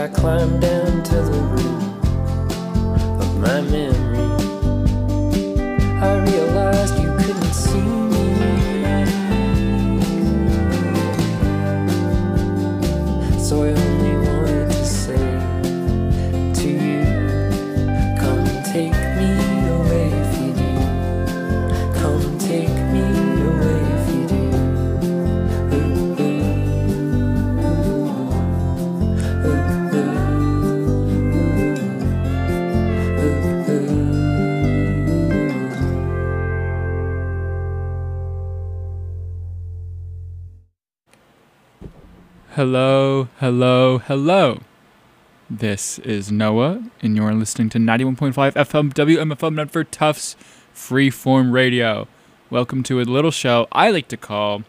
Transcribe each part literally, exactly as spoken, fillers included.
I climbed down to the root of my memory. I realized you couldn't see me, so I only wanted to say to you, come take me away if you do. Come take me away if you do. Ooh, ooh, ooh, ooh, ooh, ooh, ooh. Hello, hello, hello. This is Noah, and you're listening to ninety-one point five F M W M F M Medford Tufts Freeform Radio. Welcome to a little show I like to call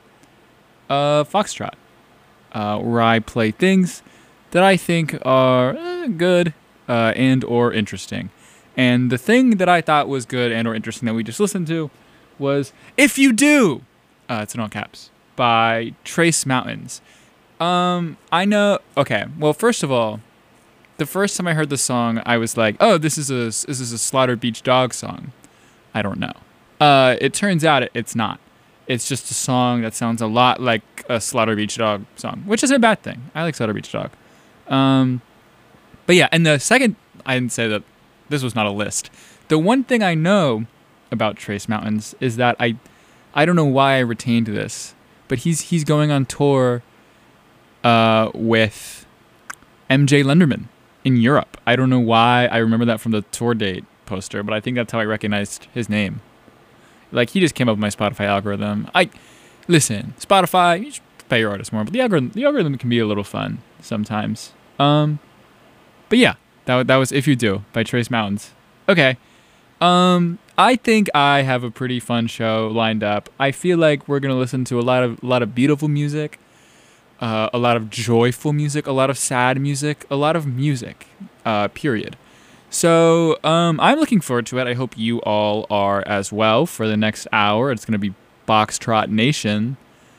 uh, Foxtrot, uh, where I play things that I think are uh, good uh, and or interesting. And the thing that I thought was good and or interesting that we just listened to was If You Do, uh, it's in all caps, by Trace Mountains. Um, I know, okay, well, first of all, the first time I heard the song, I was like, oh, this is a, this is a Slaughter Beach Dog song. I don't know. Uh, it turns out it, it's not. It's just a song that sounds a lot like a Slaughter Beach Dog song, which isn't a bad thing. I like Slaughter Beach Dog. Um, but yeah, and the second, I didn't say that this was not a list. The one thing I know about Trace Mountains is that I, I don't know why I retained this, but he's he's going on tour uh, with M J Lenderman in Europe. I don't know why I remember that from the tour date poster, but I think that's how I recognized his name. Like, he just came up with my Spotify algorithm. I listen, Spotify, you should pay your artists more, but the algorithm, the algorithm can be a little fun sometimes. Um, but yeah, that that was If You Do by Trace Mountains. Okay, um, I think I have a pretty fun show lined up. I feel like we're gonna listen to a lot of a lot of beautiful music, uh, a lot of joyful music, a lot of sad music, a lot of music. Uh, period. So um, I'm looking forward to it. I hope you all are as well for the next hour. It's going to be Foxtrot Nation.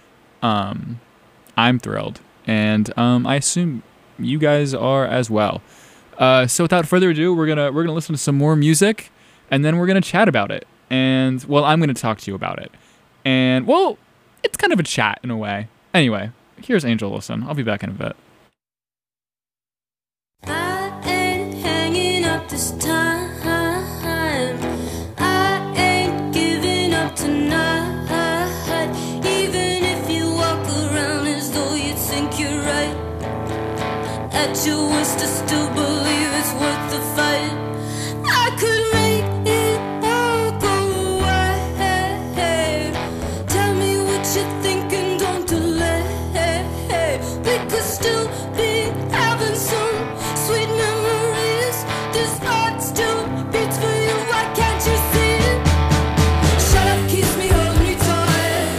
Um, I'm thrilled. And um, I assume you guys are as well. Uh, so without further ado, we're going to we're gonna listen to some more music, and then we're going to chat about it. And, well, I'm going to talk to you about it. And, well, it's kind of a chat in a way. Anyway, here's Angel Wilson. I'll be back in a bit. This time I ain't giving up tonight. Even if you walk around as though you think you're right, at your worst I still believe it's worth the fight. I could make it all go away. Tell me what you're thinking, don't delay. We could still be having some sweet memories. This heart still beats for you, why can't you see it? Shut up, kiss me, hold me tight.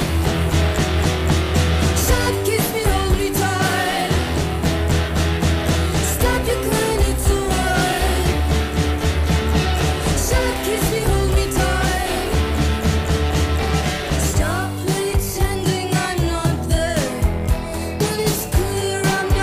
Shut up, kiss me, hold me tight. Stop your crying, it's alright. Shut up, kiss me, hold me tight. Stop pretending I'm not there, when it's clear I'm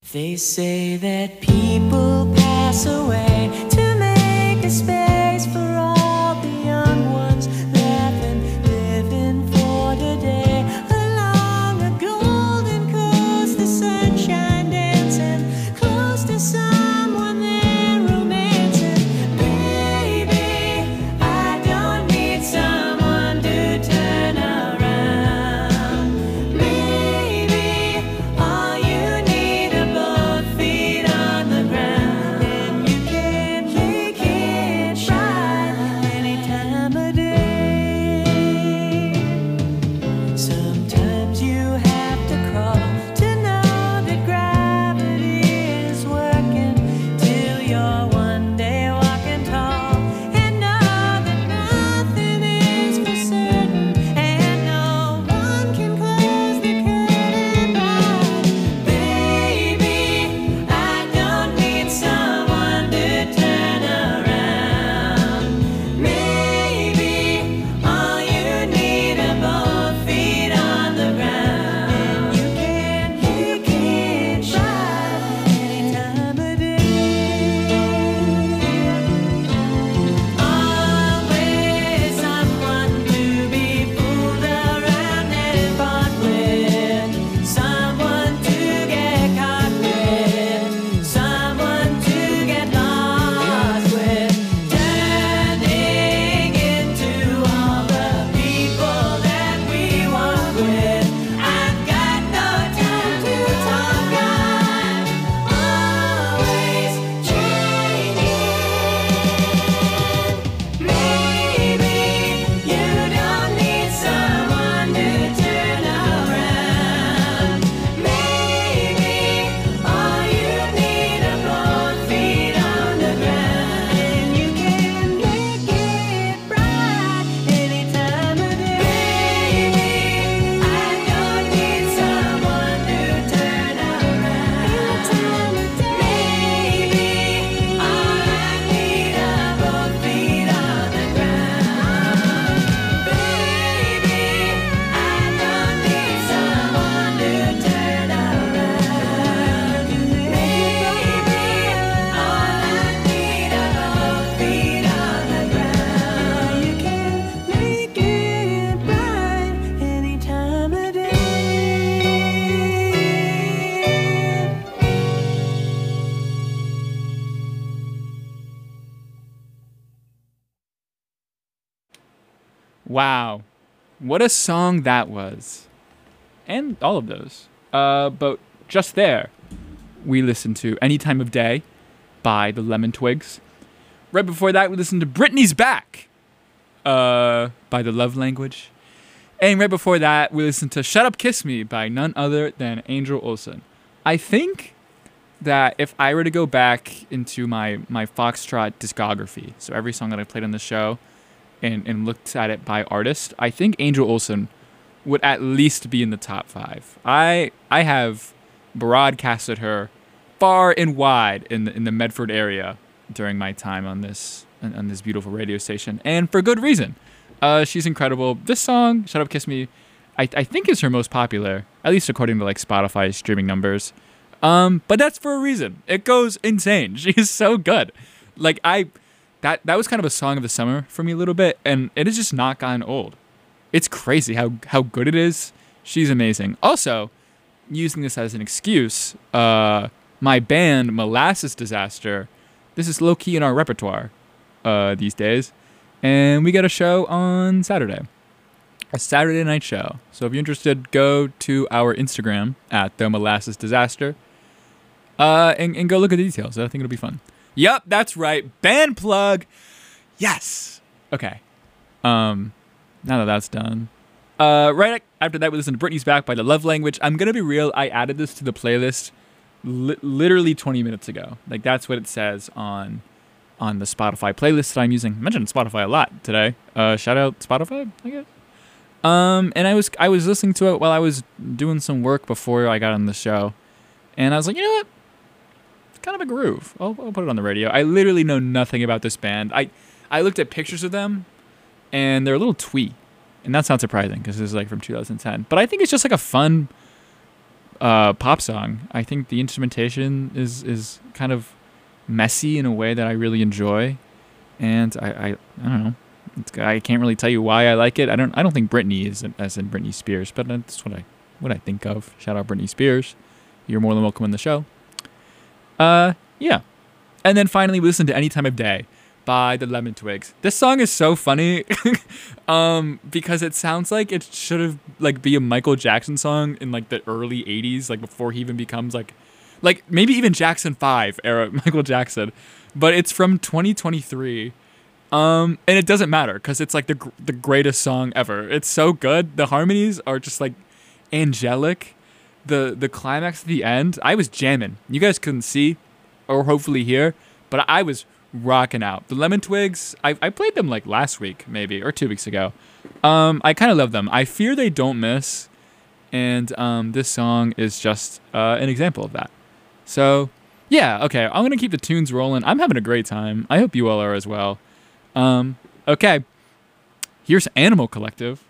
They say that people pass away to make a space for all the young ones laughing, living for today. Along a golden coast, the sunshine dancing, close to someone they're romancing. Baby, I don't need someone to turn around. Maybe all you need are both feet on the ground, and you can make it right any time of day. Sometimes you have to crawl to know that gravity is working, till you're one day walking tall and know that nothing is for certain, and no one can close the curtain back. Baby, I don't need someone to turn around. Maybe all you need are both feet on the ground, and you can make it right any time of day. Always someone to be fooled around and fought with, someone to get caught with, someone to get lost with, turning into all the people that we walk with. I've got no time to talk, I'm always changing. Maybe you don't need someone to turn around. Maybe all you need are both feet on the ground, and you can make it right any time of day. Baby, I don't need someone to turn around. Maybe all I need are both feet on the ground. Baby, I don't need someone to turn around. Maybe all I need are both feet on the ground. You can make it right any time of day. Wow. What a song that was. And all of those. Uh, but just there, we listened to Any Time of Day by the Lemon Twigs. Right before that, we listened to Britney's Back uh, by the Love Language. And right before that, we listened to Shut Up Kiss Me by none other than Angel Olsen. I think that if I were to go back into my, my Foxtrot discography, so every song that I played on the show, and, and looked at it by artist, I think Angel Olsen would at least be in the top five. I I have broadcasted her far and wide in the, in the Medford area during my time on this on, on this beautiful radio station, and for good reason. Uh, she's incredible. This song, "Shut Up, Kiss Me," I I think is her most popular, at least according to like Spotify streaming numbers. Um, but that's for a reason. It goes insane. She's so good. Like I. That that was kind of a song of the summer for me a little bit, and it has just not gotten old. It's crazy how, how good it is. She's amazing. Also, using this as an excuse, uh, my band Molasses Disaster, this is low-key in our repertoire uh, these days, and we got a show on Saturday, a Saturday night show. So if you're interested, go to our Instagram at the Molasses Disaster, uh, and, and go look at the details. I think it'll be fun. Yup, that's right. Band plug. Yes. Okay. Um, now that that's done. Uh, right after that, we listened to Britney's Back by The Love Language. I'm going to be real. I added this to the playlist li- literally twenty minutes ago. Like, that's what it says on on the Spotify playlist that I'm using. I mentioned Spotify a lot today. Uh, shout out Spotify, I guess. Um, and I was I was listening to it while I was doing some work before I got on the show. And I was like, you know what? Kind of a groove. I'll, I'll put it on the radio. I literally know nothing about this band. I, I looked at pictures of them, and they're a little twee, and that's not surprising because this is like from two thousand ten. But I think it's just like a fun, uh, pop song. I think the instrumentation is is kind of messy in a way that I really enjoy, and I I, I don't know. It's, I can't really tell you why I like it. I don't I don't think Britney is as in Britney Spears, but that's what I what I think of. Shout out Britney Spears. You're more than welcome in the show. Uh, yeah. And then finally, we listen to Any Time of Day by the Lemon Twigs. This song is so funny um, because it sounds like it should have like be a Michael Jackson song in like the early eighties, like before he even becomes like, like maybe even Jackson five era Michael Jackson. But it's from twenty twenty-three. Um, and it doesn't matter because it's like the gr- the greatest song ever. It's so good. The harmonies are just like angelic. The the climax at the end, I was jamming. You guys couldn't see or hopefully hear, but I was rocking out. The Lemon Twigs, I, I played them like last week maybe or two weeks ago. Um, I kind of love them. I fear they don't miss, and um, this song is just uh, an example of that. So yeah, okay, I'm gonna keep the tunes rolling. I'm having a great time. I hope you all are as well. Um, okay, here's Animal Collective.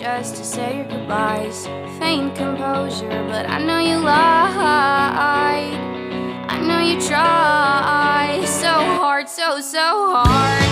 just to say your goodbyes. Feigned composure, but I know you lied. I know you tried so hard, so, so hard.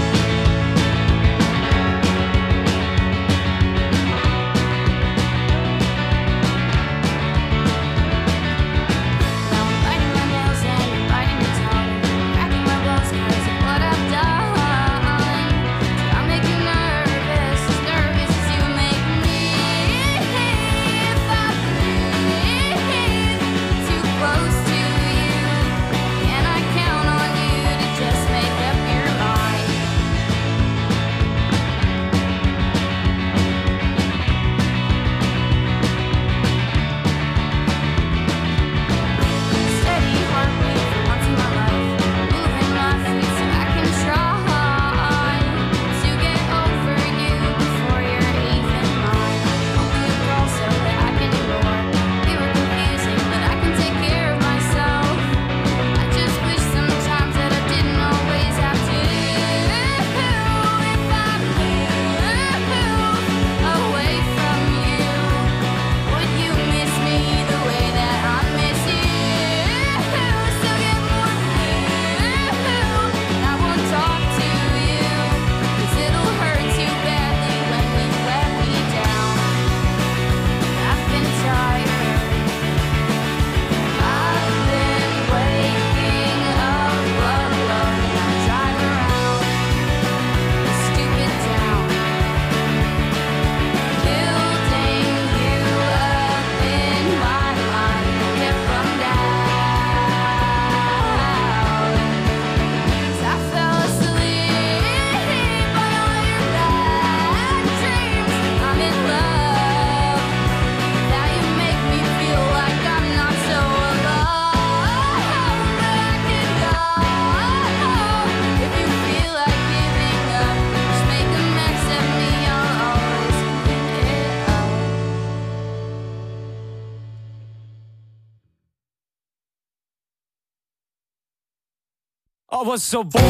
I was so bored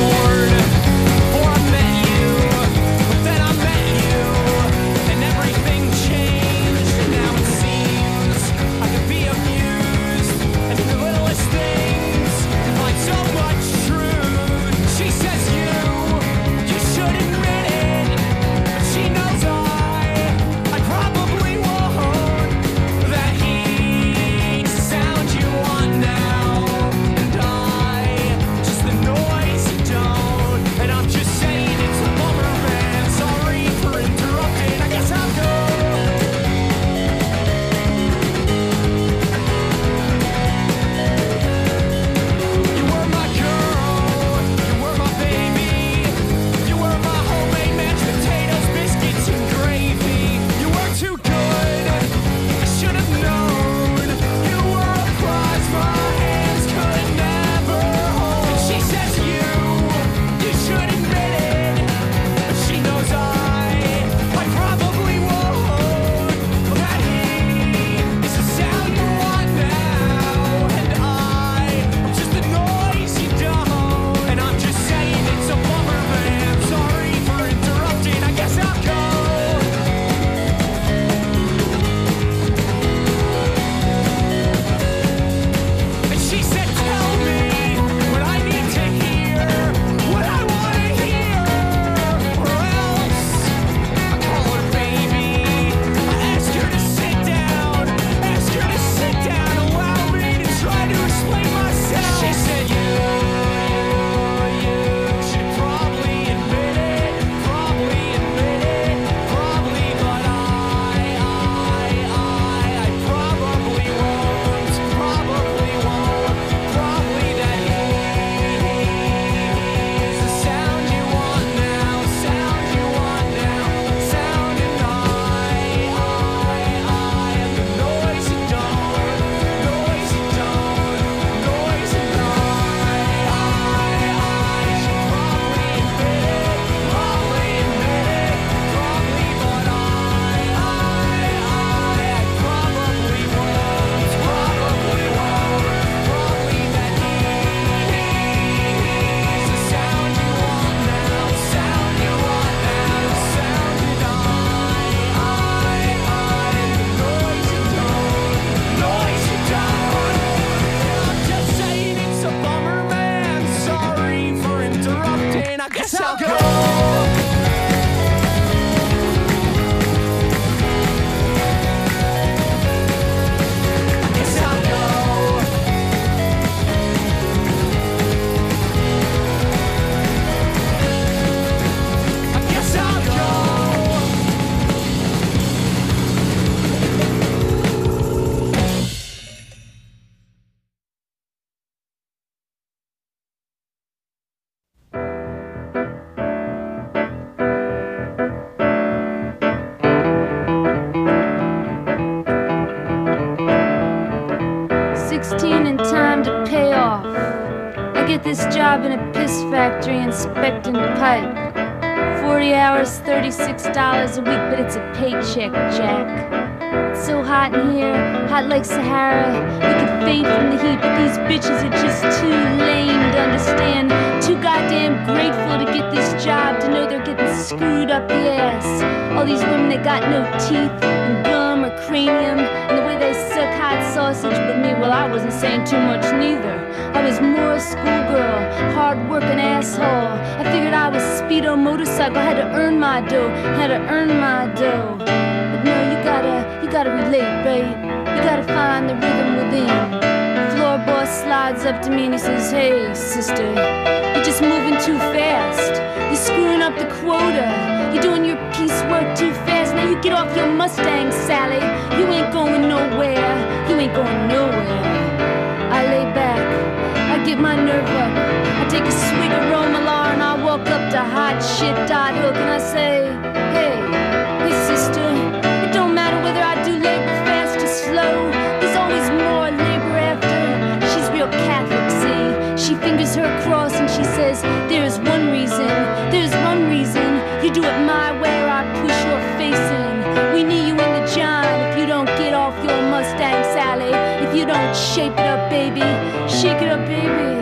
before I met you, but then I met you, and everything changed, and now it seems I could be amused, and the littlest things can find so much truth. She says you, you should admit it, but she knows I, I probably won't, that he's the sound you want now, and I, just the noise you don't. get this job in a piss factory inspecting pipe. Forty hours, thirty-six dollars a week, but it's a paycheck, Jack. It's so hot in here, hot like Sahara. You could faint from the heat, but these bitches are just too lame to understand. Too goddamn grateful to get this job, to know they're getting screwed up the ass. All these women that got no teeth and gum or cranium, and the way they suck hot sausage. But me, well, I wasn't saying too much neither. I was more a schoolgirl, hard-working asshole. I figured I was speedo motorcycle, had to earn my dough, had to earn my dough. But no, you gotta, you gotta relate, right? You gotta find the rhythm within. Floor boss slides up to me and he says, "Hey, sister, you're just moving too fast. You're screwing up the quota. You're doing your piecework too fast. Now you get off your Mustang, Sally. You ain't going nowhere. You ain't going nowhere." I lay back, I get my nerve up, I take a swig of Romalar and I walk up to hot shit Dot Hook and I say, "Hey, hey sister, it don't matter whether I do labor fast or slow. There's always more labor after." She's real Catholic, see. She fingers her cross and she says, "There's one reason, there's one reason. You do it my way or I push your face in. We need you in the John if you don't get off your Mustang, Sally. If you don't shape it up, baby, shake it up, baby.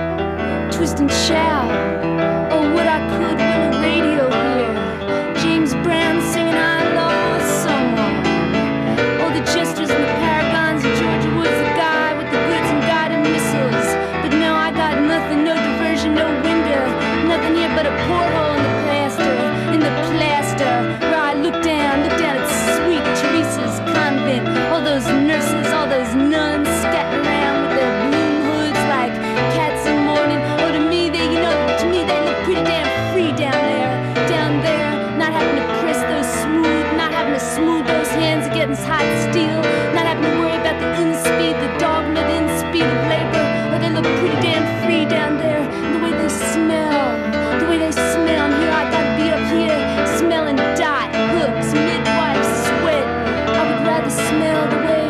Twist and shout. Oh, what I could win a radio here. James Brown singing I Lost Someone. All the jesters and the paragons of Georgia Woods, the guy with the goods and guided missiles. But no, I got nothing, no diversion, no window. Nothing here but a porthole in the plaster, in the plaster. Where I look down, look down at sweet Teresa's convent. All those nurses, all those nuns scattered around with their bloom hoods like cats in mourning. Oh, to me, they, you know, to me they look pretty damn free down there, down there. Not having to press those smooth, not having to smooth those hands against hot steel. Not having to worry about the in-speed, the dogma, the in-speed of labor. Oh, they look pretty damn free down there. And the way they smell, the way they smell. And here I gotta be up here smelling Dot Hooks, midwife sweat. I would rather smell the way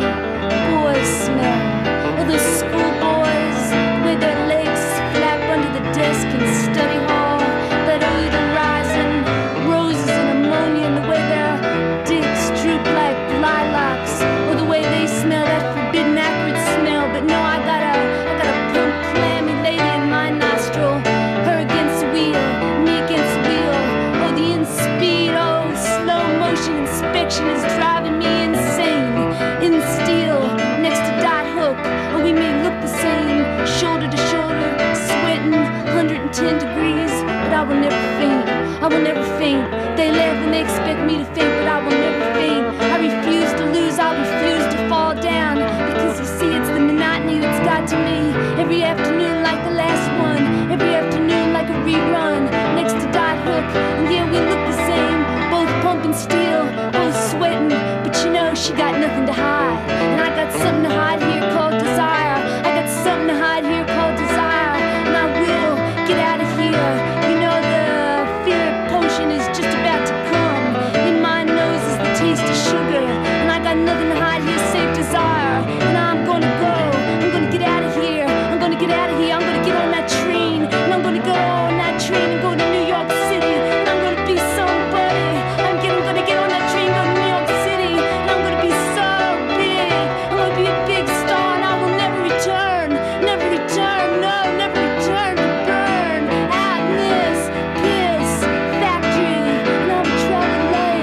boys smell. Or those schoolboys, the way their legs flap under the desk in study hall. That odor rising, roses and ammonia, and the way their dicks droop like lilacs. Or the way they smell that forbidden acrid smell. But no, I got a, I got a plump, clammy lady in my nostril. Her against the wheel, me against the wheel. Oh, the in-speed, oh, slow motion inspection is driving me insane. In steel, next to Dot Hook, oh, we may look the same, shoulder to shoulder, sweating, one hundred ten degrees, but I will never faint, I will never faint. They laugh and they expect me to faint, but I will never faint. I refuse to lose, I refuse to fall down, because you see it's the monotony that's got to me. Every afternoon like the last one, every afternoon like a rerun, next to Dot Hook, and yeah, we look the same, both pumping steel, both sweating, but you know she got nothing to hide, and I got something to hide here called desire. I got something to hide here called desire, and I will get out of here. You know the fear potion is just about to come. In my nose is the taste of sugar, and I got nothing to hide here save desire. And I'm gonna go, I'm gonna get out of here, I'm gonna get out of here, I'm gonna get on that train, and I'm gonna go on that train and go to New York City, and I'm gonna be somebody. I'm, get, I'm gonna get on that train, go to New York City, and I'm gonna be so big, I'm gonna be a big star, and I will never return, never return, no, never return to burn out in this piss factory, and I'll try to lay,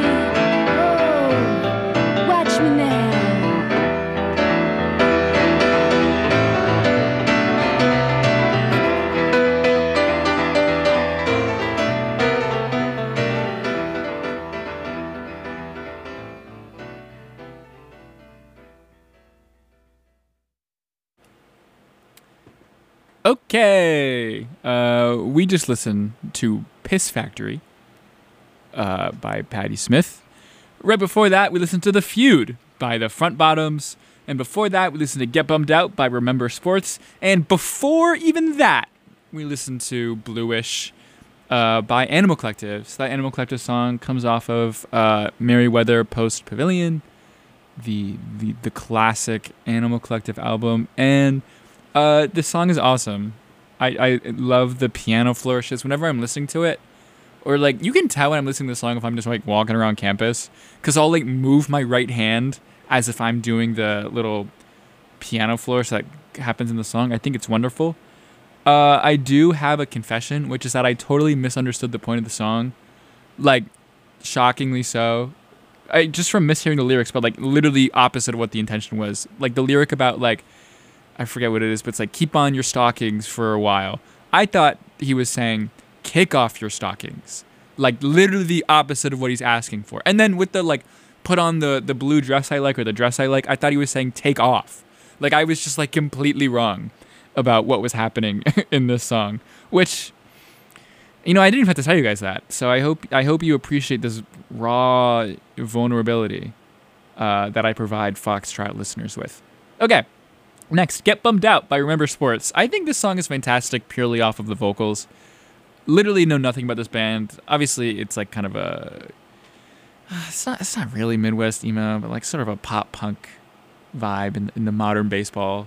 oh, watch me now. Okay, uh, we just listened to Piss Factory uh, by Patti Smith. Right before that, we listened to The Feud by the Front Bottoms. And before that, we listened to Get Bummed Out by Remember Sports. And before even that, we listened to Bluish uh, by Animal Collective. So that Animal Collective song comes off of uh, Merryweather Post Pavilion, the, the the classic Animal Collective album. And uh, this song is awesome. I, I love the piano flourishes whenever I'm listening to it. Or, like, you can tell when I'm listening to the song if I'm just, like, walking around campus. Because I'll, like, move my right hand as if I'm doing the little piano flourish that happens in the song. I think it's wonderful. Uh, I do have a confession, which is that I totally misunderstood the point of the song. Like, shockingly so. I, just from mishearing the lyrics, but, like, literally opposite of what the intention was. Like, the lyric about, like, I forget what it is, but it's like, keep on your stockings for a while. I thought he was saying, kick off your stockings. Like, literally the opposite of what he's asking for. And then with the, like, put on the, the blue dress I like or the dress I like, I thought he was saying take off. Like, I was just, like, completely wrong about what was happening in this song. Which, you know, I didn't even have to tell you guys that. So I hope I hope you appreciate this raw vulnerability uh, that I provide Foxtrot listeners with. Okay. Next, Get Bummed Out by Remember Sports. I think this song is fantastic purely off of the vocals. Literally know nothing about this band. Obviously, it's like kind of a... It's not, it's not really Midwest emo, but like sort of a pop punk vibe in, in the modern baseball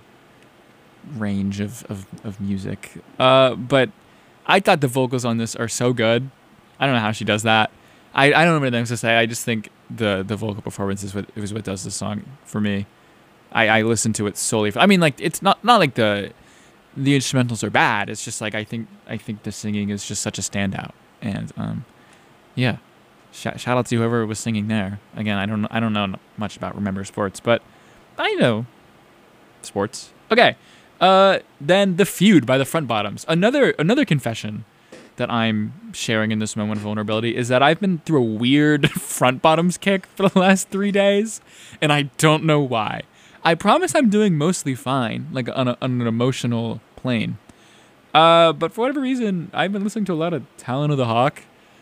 range of, of, of music. Uh, but I thought the vocals on this are so good. I don't know how she does that. I, I don't know what else to say. I just think the, the vocal performance is what, is what does this song for me. I, I listen to it solely for... I mean, like, it's not, not like the... the instrumentals are bad. It's just like I think I think the singing is just such a standout, and um, yeah, Sh- shout out to whoever was singing there. Again, I don't I don't know much about Remember Sports, but I know sports. Okay, uh, then The Feud by the Front Bottoms. Another another confession that I'm sharing in this moment of vulnerability is that I've been through a weird Front Bottoms kick for the last three days, and I don't know why. I promise I'm doing mostly fine, like on, a, on an emotional plane. Uh, but for whatever reason, I've been listening to a lot of Talon of the Hawk.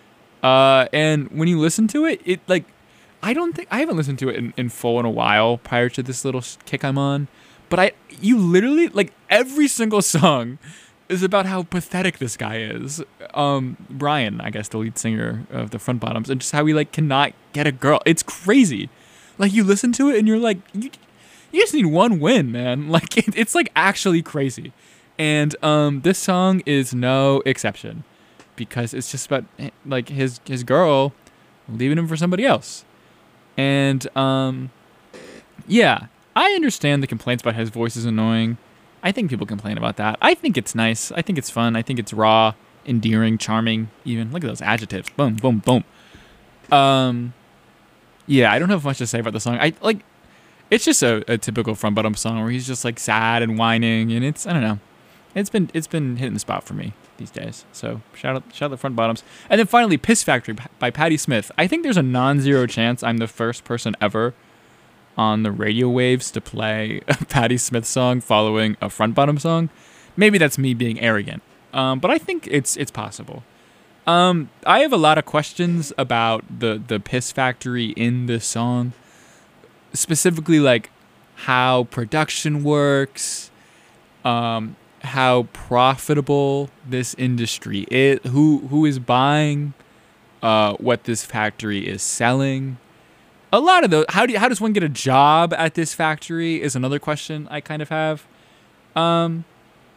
Uh, and when you listen to it, it like, I don't think, I haven't listened to it in, in full in a while prior to this little kick I'm on. But I, you literally, like every single song is about how pathetic this guy is. Um, Brian, I guess the lead singer of the Front Bottoms, and just how he like cannot get a girl. It's crazy. Like you listen to it and you're like, you, You just need one win, man. Like it, it's like actually crazy, and um, this song is no exception, because it's just about like his his girl leaving him for somebody else, and um, yeah, I understand the complaints about his voice is annoying. I think people complain about that. I think it's nice. I think it's fun. I think it's raw, endearing, charming. Even look at those adjectives. Boom, boom, boom. Um, yeah, I don't have much to say about the song. I like. It's just a, a typical Front Bottom song where he's just like sad and whining, and it's I don't know, it's been it's been hitting the spot for me these days. So shout out shout out the Front Bottoms, and then finally Piss Factory by Patti Smith. I think there's a non-zero chance I'm the first person ever on the radio waves to play a Patti Smith song following a Front Bottom song. Maybe that's me being arrogant, um, but I think it's it's possible. Um, I have a lot of questions about the the Piss Factory in this song. Specifically, like how production works, um, how profitable this industry is, who who is buying, uh, what this factory is selling. A lot of those. How do you, how does one get a job at this factory is another question I kind of have. Um,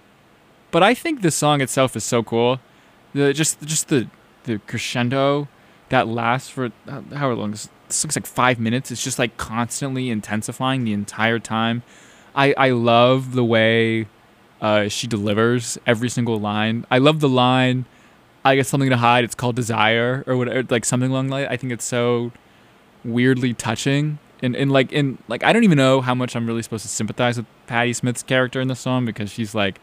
but I think the song itself is so cool. The just just the the crescendo that lasts for however long. This looks like five minutes. It's just like constantly intensifying the entire time. I, I love the way uh, she delivers every single line. I love the line, I got something to hide, it's called desire, or whatever, like something along that. I think it's so weirdly touching. And, and like, in like, I don't even know how much I'm really supposed to sympathize with Patti Smith's character in the song, because she's like,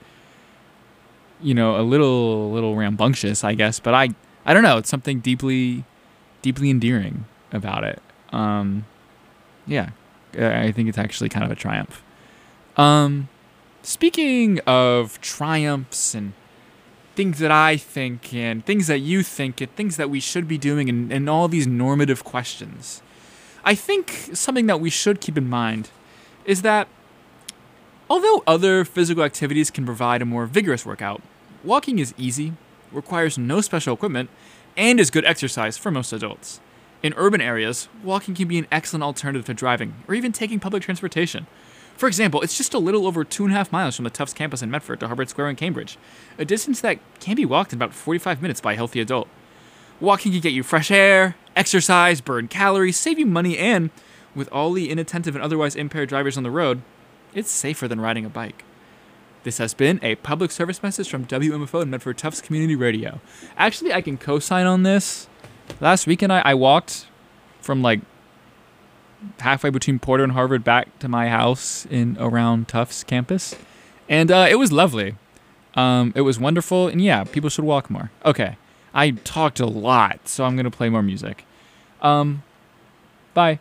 you know, a little, little rambunctious, I guess. But I, I don't know. It's something deeply, deeply endearing about it. Um, yeah, I think it's actually kind of a triumph. Um, speaking of triumphs and things that I think and things that you think and things that we should be doing and, and all these normative questions, I think something that we should keep in mind is that although other physical activities can provide a more vigorous workout, walking is easy, requires no special equipment, and is good exercise for most adults. In urban areas, walking can be an excellent alternative to driving or even taking public transportation. For example, it's just a little over two and a half miles from the Tufts campus in Medford to Harvard Square in Cambridge, a distance that can be walked in about forty-five minutes by a healthy adult. Walking can get you fresh air, exercise, burn calories, save you money, and with all the inattentive and otherwise impaired drivers on the road, it's safer than riding a bike. This has been a public service message from W M F O and Medford Tufts Community Radio. Actually, I can co-sign on this. Last weekend, I, I walked from like halfway between Porter and Harvard back to my house in around Tufts campus, and uh, it was lovely. Um, it was wonderful, and yeah, people should walk more. Okay, I talked a lot, so I'm gonna play more music. Um, bye.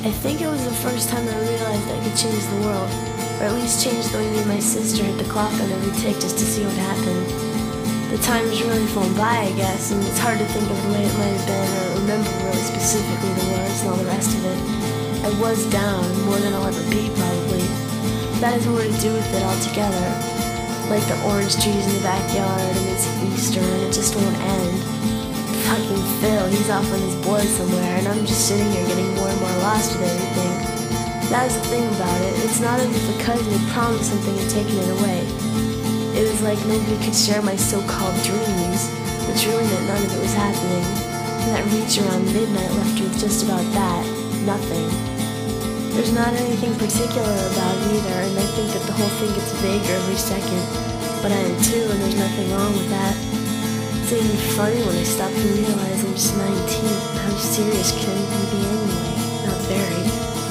I think it was the first time I realized I could change the world, or at least change the way me and my sister hit the clock on every tick just to see what happened. The time has really flown by, I guess, and it's hard to think of the way it might have been or remember really specifically the words and all the rest of it. I was down, more than I'll ever be, probably. That has more to do with it altogether. Like the orange trees in the backyard, and it's Easter, and it just won't end. Fucking Phil, he's off on his board somewhere, and I'm just sitting here getting more and more lost with everything. That was the thing about it. It's not as if a cousin had promised something and taken it away. It was like nobody could share my so-called dreams, which really meant none of it was happening. And that reach around midnight left you with just about that, nothing. There's not anything particular about it either, and I think that the whole thing gets vaguer every second. But I am too, and there's nothing wrong with that. It's even funny when I stop to realize I'm just nineteen. How serious can anything be anyway? Not very.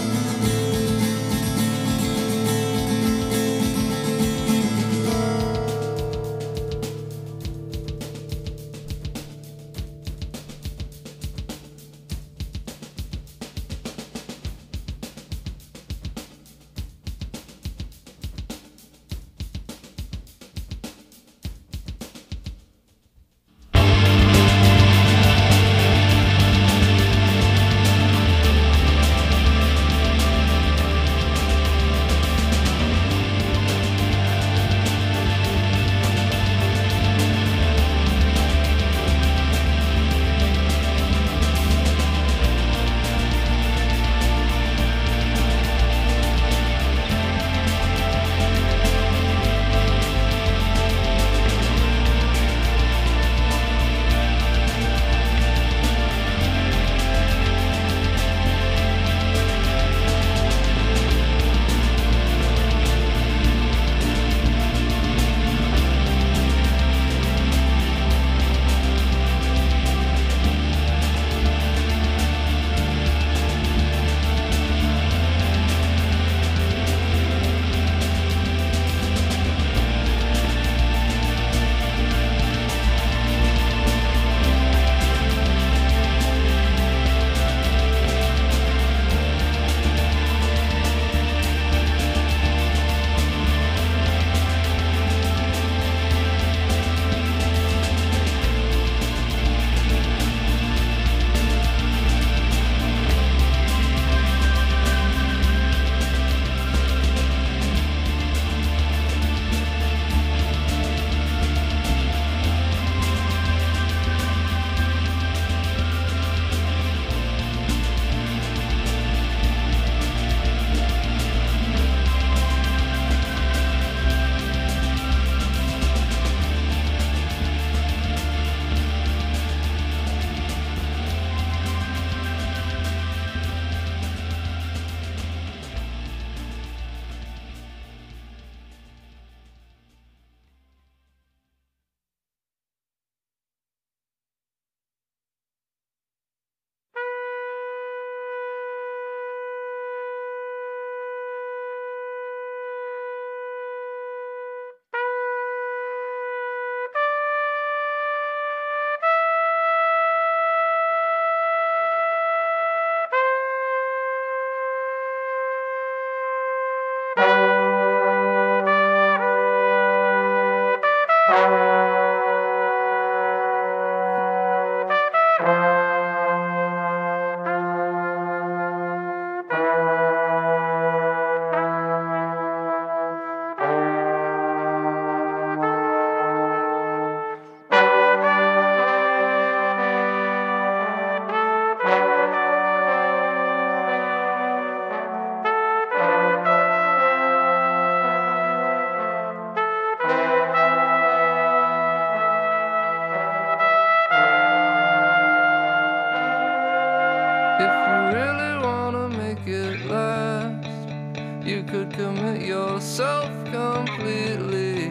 yourself completely.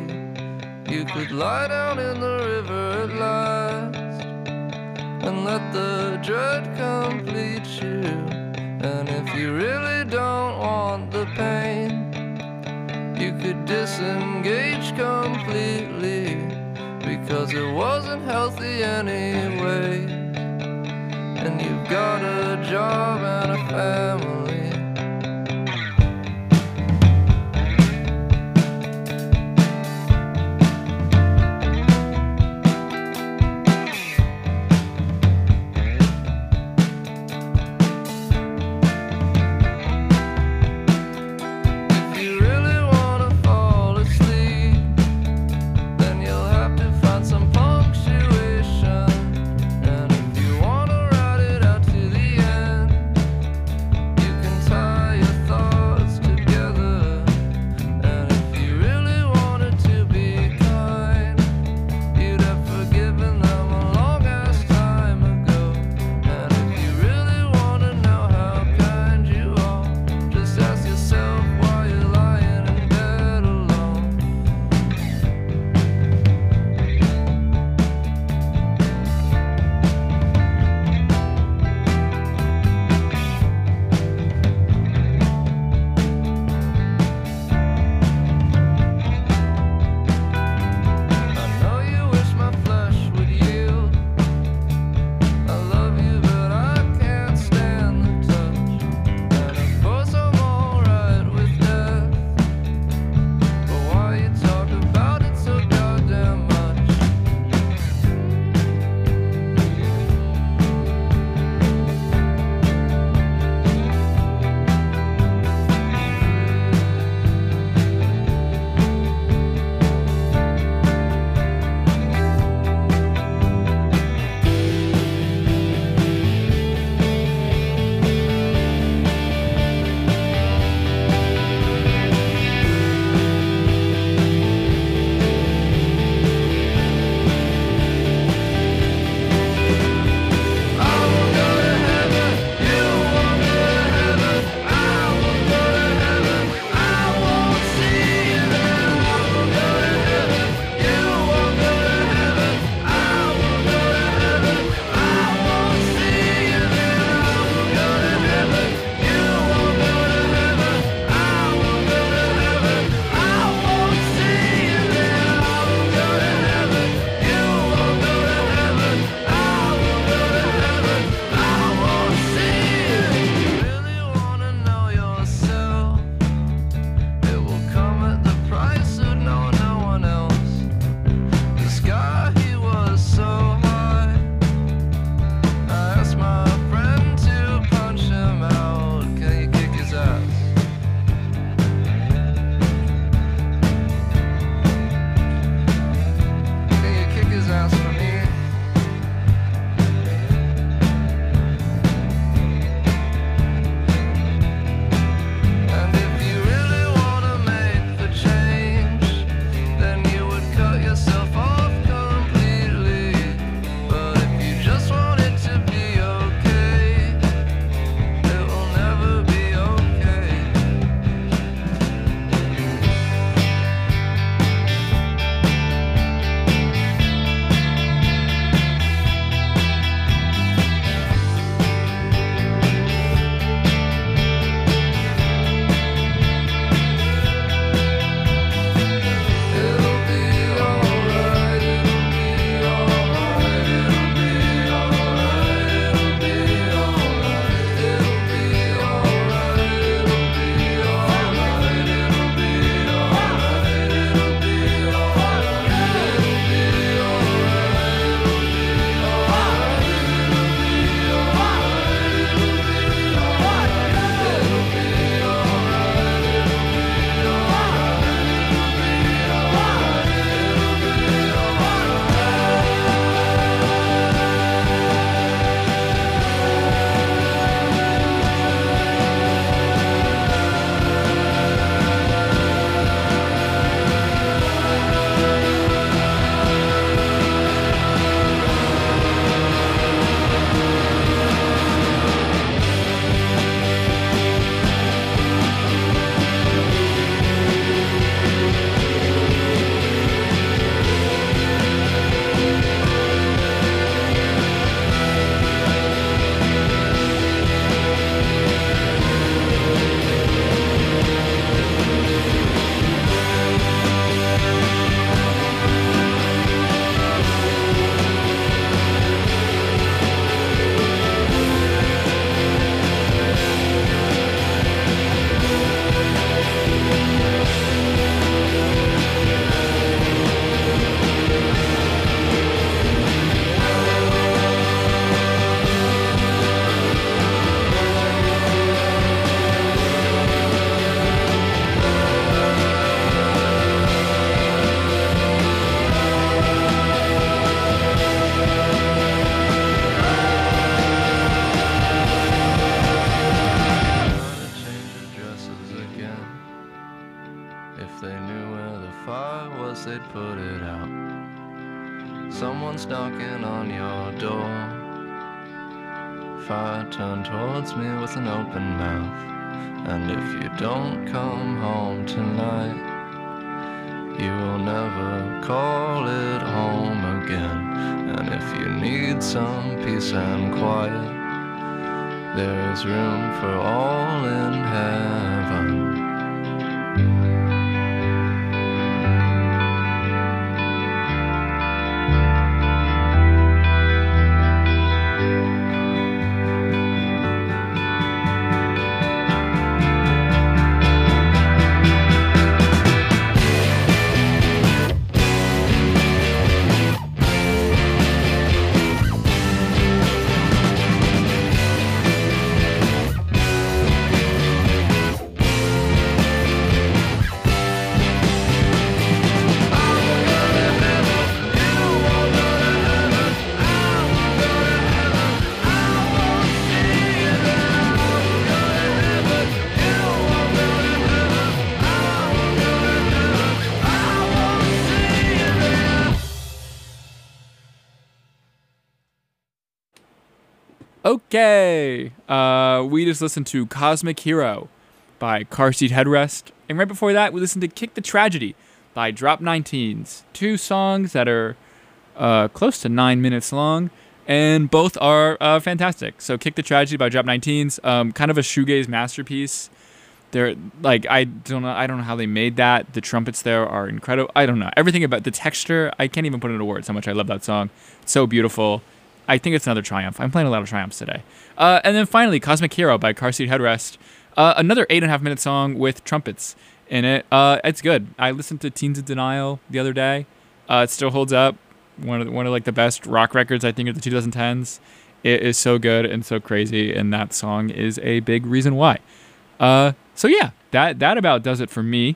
You could lie down in the river at last and let the dread complete you. And if you really don't want the pain, you could disengage completely, because it wasn't healthy anyway. And you've got a job and a family, put it out. Someone's knocking on your door. Fire turned towards me with an open mouth. And if you don't come home tonight, you will never call it home again. And if you need some peace and quiet, there is room for all in heaven. Okay, uh, we just listened to Cosmic Hero by Car Seat Headrest, and right before that, we listened to Kick the Tragedy by Drop nineteens. Two songs that are uh, close to nine minutes long, and both are uh, fantastic. So, Kick the Tragedy by Drop nineteens, um, kind of a shoegaze masterpiece. They're like I don't know, I don't know how they made that. The trumpets there are incredible. I don't know everything about the texture. I can't even put it into words how much I love that song. It's so beautiful. I think it's another Triumph. I'm playing a lot of Triumphs today. Uh, and then finally, Cosmic Hero by Car Seat Headrest. Uh, another eight and a half minute song with trumpets in it. Uh, it's good. I listened to Teens of Denial the other day. Uh, it still holds up. One of the, one of like the best rock records I think of the twenty tens. It is so good and so crazy, and that song is a big reason why. Uh, so yeah, that that about does it for me.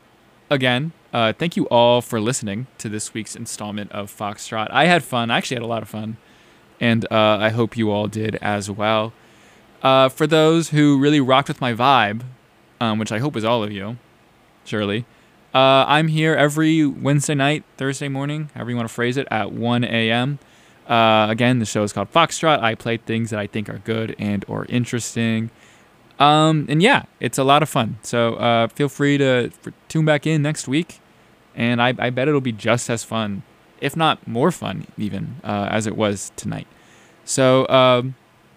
Again, uh, thank you all for listening to this week's installment of Foxtrot. I had fun. I actually had a lot of fun. And uh, I hope you all did as well. Uh, for those who really rocked with my vibe, um, which I hope is all of you, surely, uh, I'm here every Wednesday night, Thursday morning, however you want to phrase it, at one a.m. Uh, again, the show is called Foxtrot. I play things that I think are good and or interesting. Um, and yeah, it's a lot of fun. So uh, feel free to for, tune back in next week. And I, I bet it'll be just as fun, if not more fun even, uh, as it was tonight. So, um,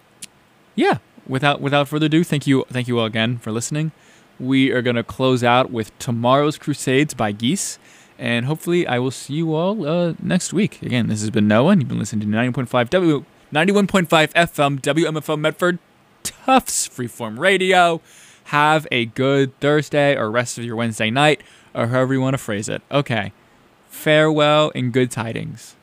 yeah, without without further ado, thank you thank you all again for listening. We are going to close out with Tomorrow's Crusades by Geese, and hopefully I will see you all uh, next week. Again, this has been Noah, and you've been listening to ninety-one point five W, ninety-one point five F M, W M F O Medford, Tufts Freeform Radio. Have a good Thursday or rest of your Wednesday night, or however you want to phrase it. Okay. Farewell and good tidings.